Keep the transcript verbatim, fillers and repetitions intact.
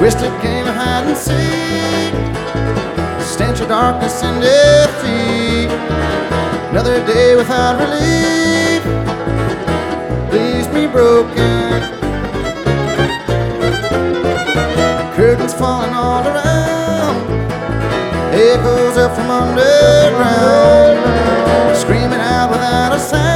Twisted game of hide and seek, stench of darkness and defeat. Another day without relief leaves me broken. Curtains falling all around, echoes up from underground, screaming out without a sound.